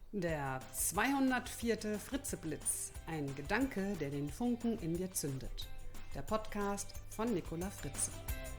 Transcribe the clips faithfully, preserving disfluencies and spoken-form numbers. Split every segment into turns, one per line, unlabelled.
Der zweihundertvierte Fritzeblitz, ein Gedanke, der den Funken in dir zündet. Der Podcast von Nicola Fritze.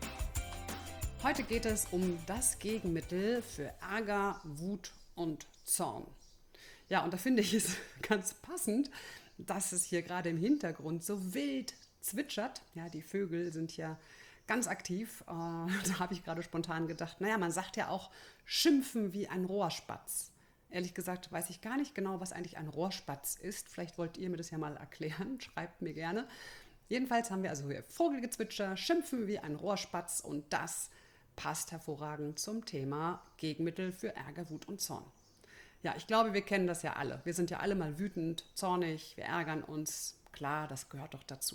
Heute geht es um das Gegenmittel für Ärger, Wut und Zorn. Ja, und da finde ich es ganz passend, dass es hier gerade im Hintergrund so wild zwitschert. Ja, die Vögel sind ja ganz aktiv. Äh, da habe ich gerade spontan gedacht, naja, man sagt ja auch schimpfen wie ein Rohrspatz. Ehrlich gesagt weiß ich gar nicht genau, was eigentlich ein Rohrspatz ist. Vielleicht wollt ihr mir das ja mal erklären. Schreibt mir gerne. Jedenfalls haben wir also hier Vogelgezwitscher, schimpfen wie ein Rohrspatz und das passt hervorragend zum Thema Gegenmittel für Ärger, Wut und Zorn. Ja, ich glaube, wir kennen das ja alle. Wir sind ja alle mal wütend, zornig, wir ärgern uns. Klar, das gehört doch dazu.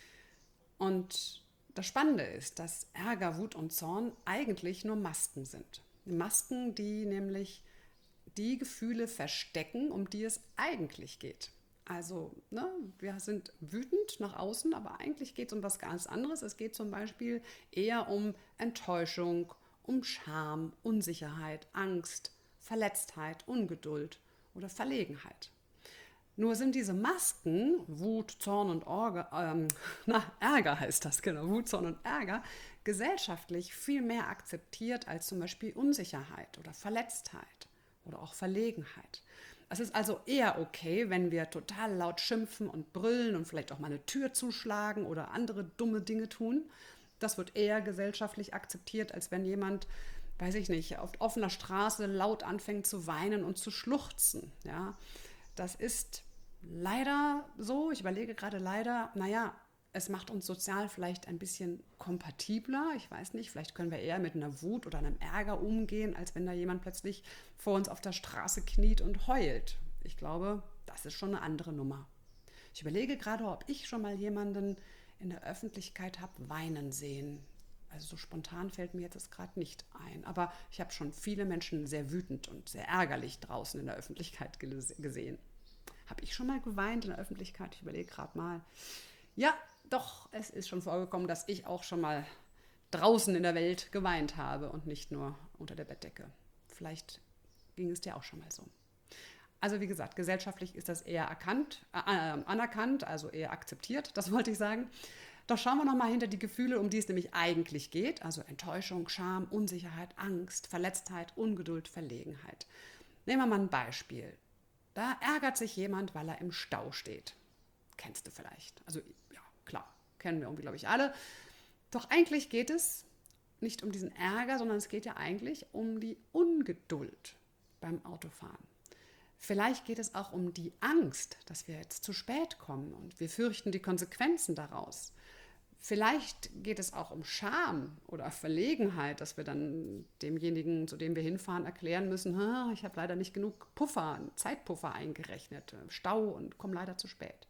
Und das Spannende ist, dass Ärger, Wut und Zorn eigentlich nur Masken sind. Masken, die nämlich die Gefühle verstecken, um die es eigentlich geht. Also, ne, wir sind wütend nach außen, aber eigentlich geht es um was ganz anderes. Es geht zum Beispiel eher um Enttäuschung, um Scham, Unsicherheit, Angst, Verletztheit, Ungeduld oder Verlegenheit. Nur sind diese Masken, Wut, Zorn und Orge, ähm, na, Ärger heißt das, genau, Wut, Zorn und Ärger, gesellschaftlich viel mehr akzeptiert als zum Beispiel Unsicherheit oder Verletztheit oder auch Verlegenheit. Es ist also eher okay, wenn wir total laut schimpfen und brüllen und vielleicht auch mal eine Tür zuschlagen oder andere dumme Dinge tun. Das wird eher gesellschaftlich akzeptiert, als wenn jemand, weiß ich nicht, auf offener Straße laut anfängt zu weinen und zu schluchzen. Ja, das ist leider so, ich überlege gerade leider, naja, es macht uns sozial vielleicht ein bisschen kompatibler. Ich weiß nicht, vielleicht können wir eher mit einer Wut oder einem Ärger umgehen, als wenn da jemand plötzlich vor uns auf der Straße kniet und heult. Ich glaube, das ist schon eine andere Nummer. Ich überlege gerade, ob ich schon mal jemanden in der Öffentlichkeit habe weinen sehen. Also so spontan fällt mir jetzt das gerade nicht ein. Aber ich habe schon viele Menschen sehr wütend und sehr ärgerlich draußen in der Öffentlichkeit gesehen. Habe ich schon mal geweint in der Öffentlichkeit? Ich überlege gerade mal. Ja, doch, es ist schon vorgekommen, dass ich auch schon mal draußen in der Welt geweint habe und nicht nur unter der Bettdecke. Vielleicht ging es dir auch schon mal so. Also wie gesagt, gesellschaftlich ist das eher erkannt, äh, anerkannt, also eher akzeptiert, das wollte ich sagen. Doch schauen wir nochmal hinter die Gefühle, um die es nämlich eigentlich geht. Also Enttäuschung, Scham, Unsicherheit, Angst, Verletztheit, Ungeduld, Verlegenheit. Nehmen wir mal ein Beispiel. Da ärgert sich jemand, weil er im Stau steht. Kennst du vielleicht. Also ja, klar, kennen wir irgendwie, glaube ich, alle. Doch eigentlich geht es nicht um diesen Ärger, sondern es geht ja eigentlich um die Ungeduld beim Autofahren. Vielleicht geht es auch um die Angst, dass wir jetzt zu spät kommen und wir fürchten die Konsequenzen daraus. Vielleicht geht es auch um Scham oder Verlegenheit, dass wir dann demjenigen, zu dem wir hinfahren, erklären müssen, ich habe leider nicht genug Puffer, Zeitpuffer eingerechnet, Stau und komme leider zu spät.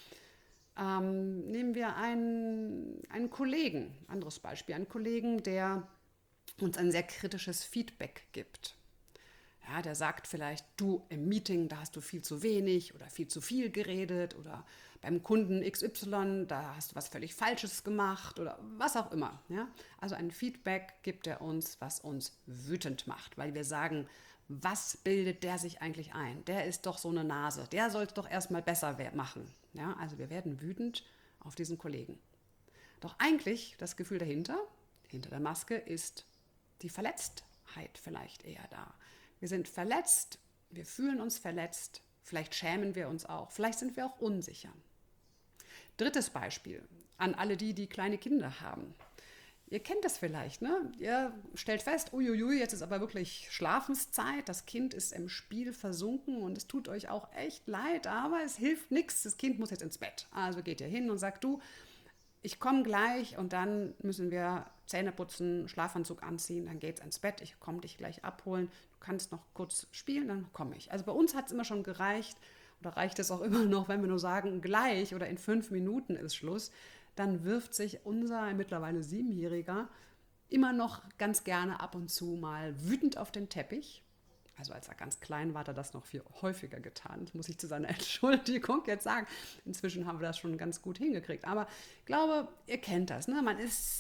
Ähm, nehmen wir einen, einen Kollegen, anderes Beispiel, einen Kollegen, der uns ein sehr kritisches Feedback gibt. Ja, der sagt vielleicht, du im Meeting, da hast du viel zu wenig oder viel zu viel geredet oder beim Kunden X Y, da hast du was völlig Falsches gemacht oder was auch immer. Ja? Also ein Feedback gibt er uns, was uns wütend macht, weil wir sagen, was bildet der sich eigentlich ein? Der ist doch so eine Nase, der soll es doch erstmal besser machen. Ja? Also wir werden wütend auf diesen Kollegen. Doch eigentlich das Gefühl dahinter, hinter der Maske, ist die Verletztheit vielleicht eher da. Wir sind verletzt, wir fühlen uns verletzt, vielleicht schämen wir uns auch, vielleicht sind wir auch unsicher. Drittes Beispiel an alle die, die kleine Kinder haben. Ihr kennt das vielleicht, ne? Ihr stellt fest, uiuiui, jetzt ist aber wirklich Schlafenszeit, das Kind ist im Spiel versunken und es tut euch auch echt leid, aber es hilft nichts, das Kind muss jetzt ins Bett. Also geht ihr hin und sagt, du, ich komme gleich und dann müssen wir Zähne putzen, Schlafanzug anziehen, dann geht's ins Bett, ich komme dich gleich abholen, du kannst noch kurz spielen, dann komme ich. Also bei uns hat es immer schon gereicht, oder reicht es auch immer noch, wenn wir nur sagen, gleich oder in fünf Minuten ist Schluss, dann wirft sich unser mittlerweile Siebenjähriger immer noch ganz gerne ab und zu mal wütend auf den Teppich. Also als er ganz klein war, hat er das noch viel häufiger getan. Das muss ich zu seiner Entschuldigung jetzt sagen. Inzwischen haben wir das schon ganz gut hingekriegt. Aber ich glaube, ihr kennt das. Ne? Man ist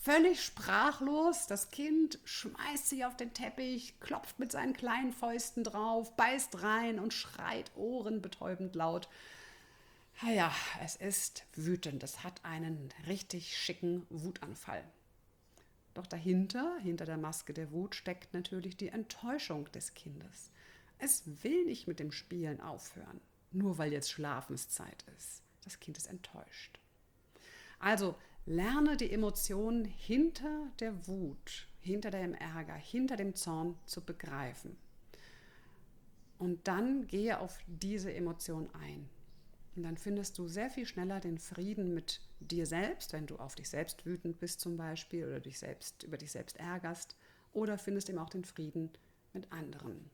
völlig sprachlos. Das Kind schmeißt sich auf den Teppich, klopft mit seinen kleinen Fäusten drauf, beißt rein und schreit ohrenbetäubend laut. Naja, es ist wütend. Es hat einen richtig schicken Wutanfall. Doch dahinter, hinter der Maske der Wut, steckt natürlich die Enttäuschung des Kindes. Es will nicht mit dem Spielen aufhören, nur weil jetzt Schlafenszeit ist. Das Kind ist enttäuscht. Also lerne die Emotionen hinter der Wut, hinter dem Ärger, hinter dem Zorn zu begreifen. Und dann gehe auf diese Emotion ein. Und dann findest du sehr viel schneller den Frieden mit dir selbst, wenn du auf dich selbst wütend bist zum Beispiel oder dich selbst, über dich selbst ärgerst, oder findest eben auch den Frieden mit anderen.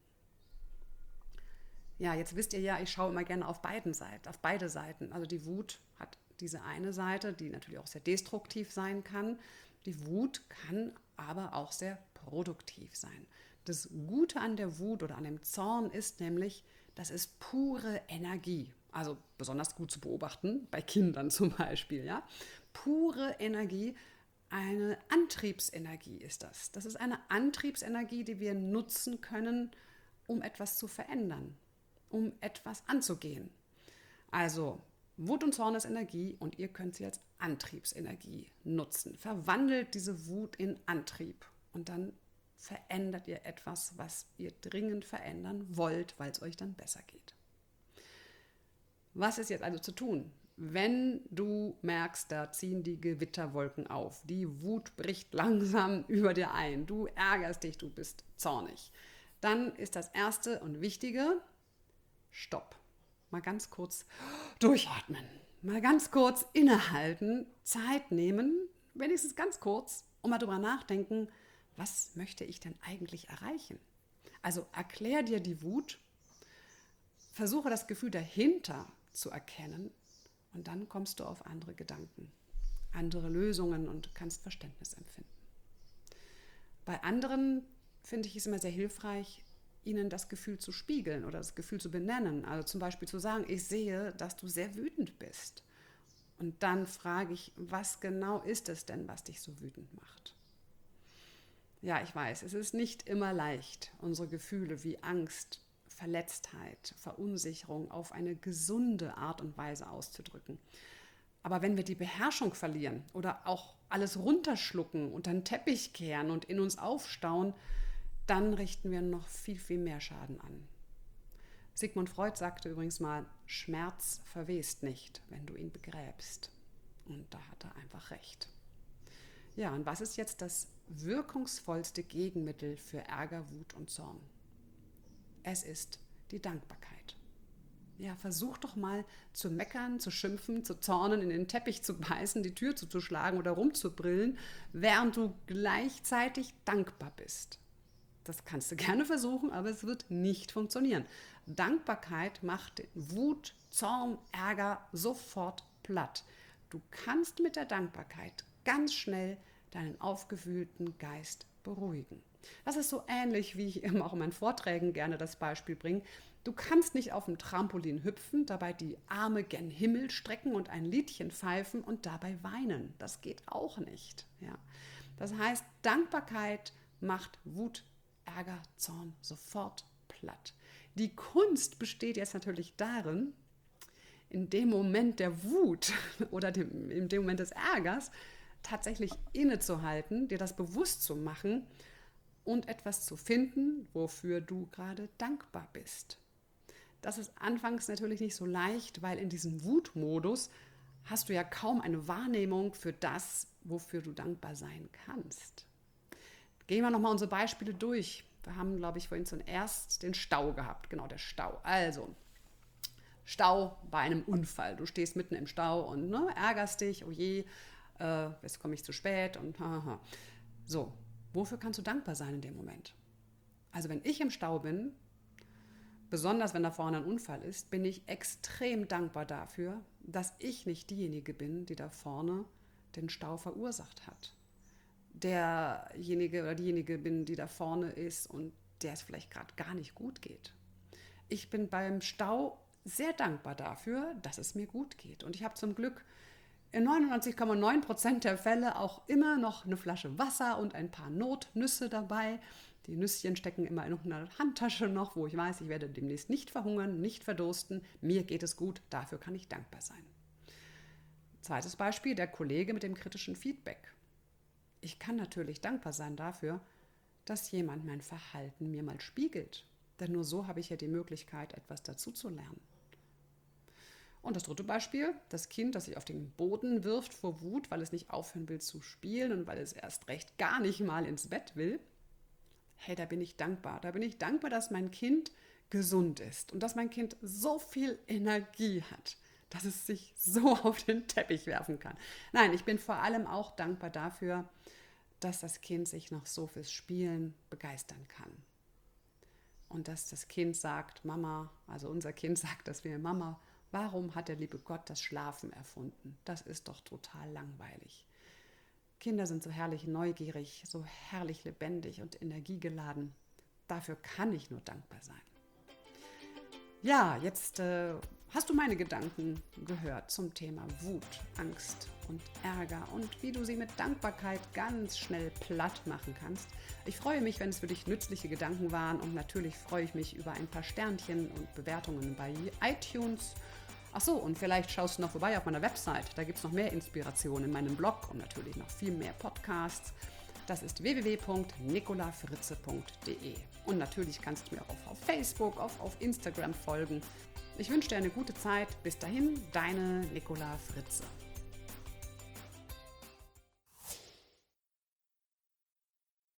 Ja, jetzt wisst ihr ja, ich schaue immer gerne auf beiden Seiten, auf beide Seiten. Also die Wut hat diese eine Seite, die natürlich auch sehr destruktiv sein kann. Die Wut kann aber auch sehr produktiv sein. Das Gute an der Wut oder an dem Zorn ist nämlich, das ist pure Energie. Also besonders gut zu beobachten, bei Kindern zum Beispiel. Ja? Pure Energie, eine Antriebsenergie ist das. Das ist eine Antriebsenergie, die wir nutzen können, um etwas zu verändern, um etwas anzugehen. Also Wut und Zorn ist Energie und ihr könnt sie als Antriebsenergie nutzen. Verwandelt diese Wut in Antrieb und dann verändert ihr etwas, was ihr dringend verändern wollt, weil es euch dann besser geht. Was ist jetzt also zu tun? Wenn du merkst, da ziehen die Gewitterwolken auf, die Wut bricht langsam über dir ein, du ärgerst dich, du bist zornig, dann ist das Erste und Wichtige, Stopp. Mal ganz kurz durchatmen, mal ganz kurz innehalten, Zeit nehmen, wenigstens ganz kurz, und mal drüber nachdenken, was möchte ich denn eigentlich erreichen? Also erklär dir die Wut, versuche das Gefühl dahinter zu erkennen und dann kommst du auf andere Gedanken, andere Lösungen und kannst Verständnis empfinden. Bei anderen finde ich es immer sehr hilfreich, ihnen das Gefühl zu spiegeln oder das Gefühl zu benennen. Also zum Beispiel zu sagen, ich sehe, dass du sehr wütend bist. Und dann frage ich, was genau ist es denn, was dich so wütend macht? Ja, ich weiß, es ist nicht immer leicht, unsere Gefühle wie Angst, Verletztheit, Verunsicherung auf eine gesunde Art und Weise auszudrücken. Aber wenn wir die Beherrschung verlieren oder auch alles runterschlucken, unter den Teppich kehren und in uns aufstauen, dann richten wir noch viel, viel mehr Schaden an. Sigmund Freud sagte übrigens mal, Schmerz verwest nicht, wenn du ihn begräbst. Und da hat er einfach recht. Ja, und was ist jetzt das wirkungsvollste Gegenmittel für Ärger, Wut und Zorn? Es ist die Dankbarkeit. Ja, versuch doch mal zu meckern, zu schimpfen, zu zornen, in den Teppich zu beißen, die Tür zuzuschlagen oder rumzubrillen, während du gleichzeitig dankbar bist. Das kannst du gerne versuchen, aber es wird nicht funktionieren. Dankbarkeit macht Wut, Zorn, Ärger sofort platt. Du kannst mit der Dankbarkeit ganz schnell deinen aufgewühlten Geist beruhigen. Das ist so ähnlich, wie ich immer auch in meinen Vorträgen gerne das Beispiel bringe. Du kannst nicht auf dem Trampolin hüpfen, dabei die Arme gen Himmel strecken und ein Liedchen pfeifen und dabei weinen. Das geht auch nicht. Ja. Das heißt, Dankbarkeit macht Wut, Ärger, Zorn sofort platt. Die Kunst besteht jetzt natürlich darin, in dem Moment der Wut oder dem, in dem Moment des Ärgers tatsächlich innezuhalten, dir das bewusst zu machen und etwas zu finden, wofür du gerade dankbar bist. Das ist anfangs natürlich nicht so leicht, weil in diesem Wutmodus hast du ja kaum eine Wahrnehmung für das, wofür du dankbar sein kannst. Gehen wir nochmal unsere Beispiele durch. Wir haben, glaube ich, vorhin zuerst den Stau gehabt. Genau, der Stau. Also, Stau bei einem Unfall. Du stehst mitten im Stau und ne, ärgerst dich, oh je, äh, jetzt komme ich zu spät und haha. So, wofür kannst du dankbar sein in dem Moment? Also, wenn ich im Stau bin, besonders wenn da vorne ein Unfall ist, bin ich extrem dankbar dafür, dass ich nicht diejenige bin, die da vorne den Stau verursacht hat. Derjenige oder diejenige bin, die da vorne ist und der es vielleicht gerade gar nicht gut geht. Ich bin beim Stau sehr dankbar dafür, dass es mir gut geht. Und ich habe zum Glück in neunundneunzig Komma neun Prozent der Fälle auch immer noch eine Flasche Wasser und ein paar Notnüsse dabei. Die Nüsschen stecken immer in einer Handtasche noch, wo ich weiß, ich werde demnächst nicht verhungern, nicht verdursten. Mir geht es gut, dafür kann ich dankbar sein. Zweites Beispiel, der Kollege mit dem kritischen Feedback. Ich kann natürlich dankbar sein dafür, dass jemand mein Verhalten mir mal spiegelt. Denn nur so habe ich ja die Möglichkeit, etwas dazu zu lernen. Und das dritte Beispiel, das Kind, das sich auf den Boden wirft vor Wut, weil es nicht aufhören will zu spielen und weil es erst recht gar nicht mal ins Bett will. Hey, da bin ich dankbar. Da bin ich dankbar, dass mein Kind gesund ist und dass mein Kind so viel Energie hat, dass es sich so auf den Teppich werfen kann. Nein, ich bin vor allem auch dankbar dafür, dass das Kind sich noch so fürs Spielen begeistern kann. Und dass das Kind sagt, Mama, also unser Kind sagt, dass wir Mama, warum hat der liebe Gott das Schlafen erfunden? Das ist doch total langweilig. Kinder sind so herrlich neugierig, so herrlich lebendig und energiegeladen. Dafür kann ich nur dankbar sein. Ja, jetzt äh, hast du meine Gedanken gehört zum Thema Wut, Angst und Ärger und wie du sie mit Dankbarkeit ganz schnell platt machen kannst. Ich freue mich, wenn es für dich nützliche Gedanken waren und natürlich freue ich mich über ein paar Sternchen und Bewertungen bei iTunes. Ach so, und vielleicht schaust du noch vorbei auf meiner Website. Da gibt es noch mehr Inspiration in meinem Blog und natürlich noch viel mehr Podcasts. Das ist w w w punkt nicola fritze punkt d e. Und natürlich kannst du mir auch auf, auf Facebook, auf, auf Instagram folgen. Ich wünsche dir eine gute Zeit. Bis dahin, deine Nicola Fritze.